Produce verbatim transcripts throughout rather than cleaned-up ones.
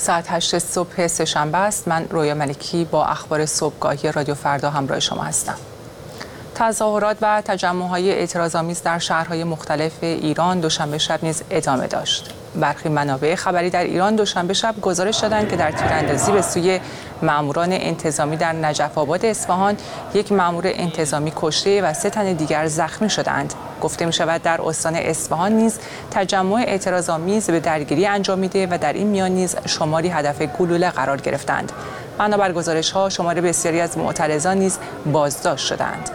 ساعت هشت صبح سه‌شنبه است. من رویا ملکی با اخبار صبحگاهی رادیو فردا همراه شما هستم. تظاهرات و تجمع‌های اعتراض‌آمیز در شهرهای مختلف ایران دوشنبه شب نیز ادامه داشت. برخی منابع خبری در ایران دوشنبه شب گزارش دادند که در تیراندازی به سوی ماموران انتظامی در نجف آباد اصفهان یک مامور انتظامی کشته و سه تن دیگر زخمی شدند. گفته می شود در استان اصفهان نیز تجمع اعتراض‌آمیز به درگیری انجام میده و در این میان نیز شماری هدف گلوله قرار گرفتند. بنابر گزارش‌ها شمار بسیاری از معترضان نیز بازداشت شدند.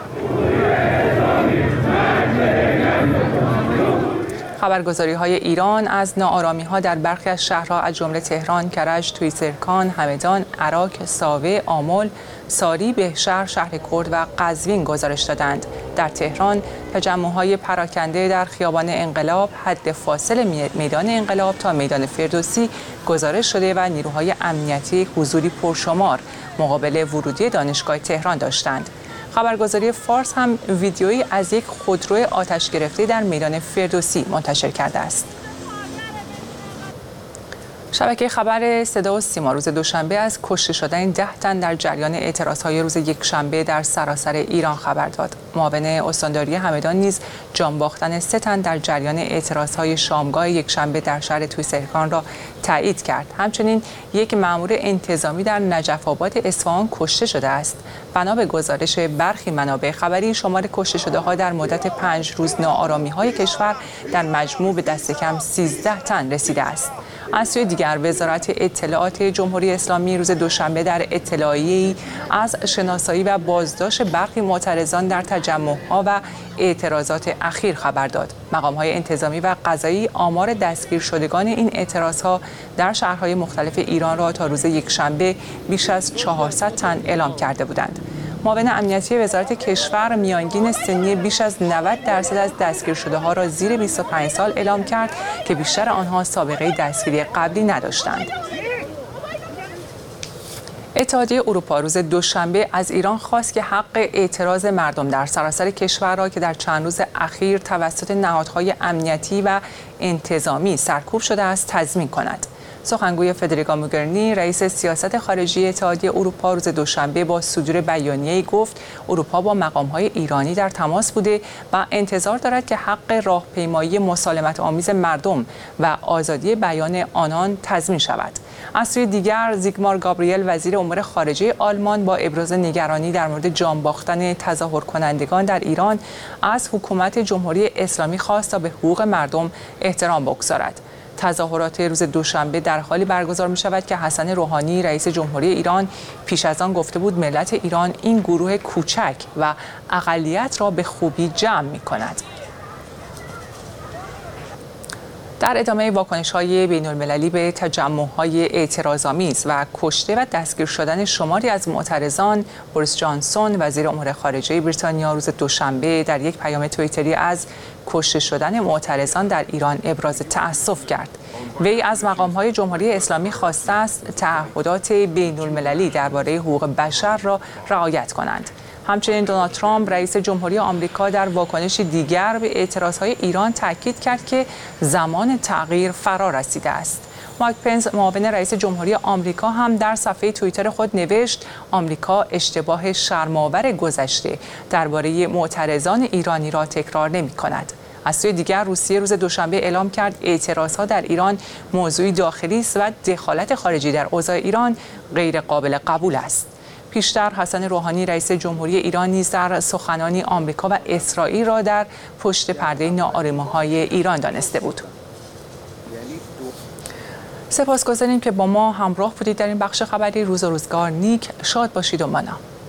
خبرگزاری‌های ایران از ناآرامی‌ها در برخی از شهرها از جمله تهران، کرج، تویسرکان، همدان، عراق، ساوه، آمل، ساری، بهشهر، شهر کرد و قزوین گزارش دادند. در تهران تجمع‌های پراکنده در خیابان انقلاب، حد فاصل میدان انقلاب تا میدان فردوسی گزارش شده و نیروهای امنیتی حضوری پرشمار مقابل ورودی دانشگاه تهران داشتند. خبرگزاری فارس هم ویدیویی از یک خودرو آتش گرفته در میدان فردوسی منتشر کرده است. شبکه خبر صدا و سیما روز دوشنبه از کشته شدن ده تن در جریان اعتراضهای روز یکشنبه در سراسر ایران خبر داد. معاون استانداری همدان نیز جان باختن سه تن در جریان اعتراضهای شامگاه یکشنبه در شهر تویسرکان را تایید کرد. همچنین یک مأمور انتظامی در نجف آباد اصفهان کشته شده است. بنا به گزارش برخی منابع خبری شمار کشته شده ها در مدت پنج روز ناآرامی‌های کشور در مجموع به دست کم سیزده تن رسیده است. از سوی دیگر وزارت اطلاعات جمهوری اسلامی روز دوشنبه در اطلاعیه‌ای از شناسایی و بازداشت برخی معترضان در تجمع‌ها و اعتراضات اخیر خبر داد. مقام‌های انتظامی و قضایی آمار دستگیر شدگان این اعتراضها در شهرهای مختلف ایران را تا روز یکشنبه بیش از چهارصد تن اعلام کرده بودند. معاون امنیتی وزارت کشور میانگین سنی بیش از نود درصد از دستگیر شده ها را زیر بیست و پنج سال اعلام کرد که بیشتر آنها سابقه دستگیری قبلی نداشتند. اتحادیه اروپا روز دوشنبه از ایران خواست که حق اعتراض مردم در سراسر کشور را که در چند روز اخیر توسط نهادهای امنیتی و انتظامی سرکوب شده است تضمین کند. سخنگوی فدریکا موگرینی رئیس سیاست خارجی اتحادیه اروپا روز دوشنبه با صدور بیانیه‌ای گفت اروپا با مقام‌های ایرانی در تماس بوده و انتظار دارد که حق راهپیمایی مسالمت آمیز مردم و آزادی بیان آنان تضمین شود. از سوی دیگر زیگمار گابریل وزیر امور خارجه آلمان با ابراز نگرانی در مورد جان باختن تظاهر کنندگان در ایران از حکومت جمهوری اسلامی خواست تا به حقوق مردم احترام بگذارد. تظاهرات روز دوشنبه در حالی برگزار می شود که حسن روحانی رئیس جمهوری ایران پیش از آن گفته بود ملت ایران این گروه کوچک و اقلیت را به خوبی جمع می کند. در ادامه واکنش‌های بین‌المللی به تجمع‌های اعتراض‌آمیز و کشته و دستگیر شدن شماری از معترضان، بوریس جانسون وزیر امور خارجه بریتانیا روز دوشنبه در یک پیام توییتری از کشته شدن معترضان در ایران ابراز تأسف کرد. وی از مقام‌های جمهوری اسلامی خواسته است تعهدات بین‌المللی درباره حقوق بشر را رعایت کنند. همچنین دونالد ترامپ رئیس جمهوری آمریکا در واکنش دیگر به اعتراضهای ایران تاکید کرد که زمان تغییر فرا رسیده است. مایک پنس معاون رئیس جمهوری آمریکا هم در صفحه توییتر خود نوشت آمریکا اشتباه شرم‌آور گذشته درباره معترضان ایرانی را تکرار نمی‌کند. از سوی دیگر روسیه روز دوشنبه اعلام کرد اعتراضها در ایران موضوعی داخلی است و دخالت خارجی در اوضاع ایران غیر قابل قبول است. پیشتر حسن روحانی رئیس جمهوری ایران نیز در سخنانی آمریکا و اسرائیل را در پشت پرده ناآرامی‌های ایران دانسته بود. سپاسگزاریم که با ما همراه بودید در این بخش خبری. روز و روزگار نیک، شاد باشید و مانا.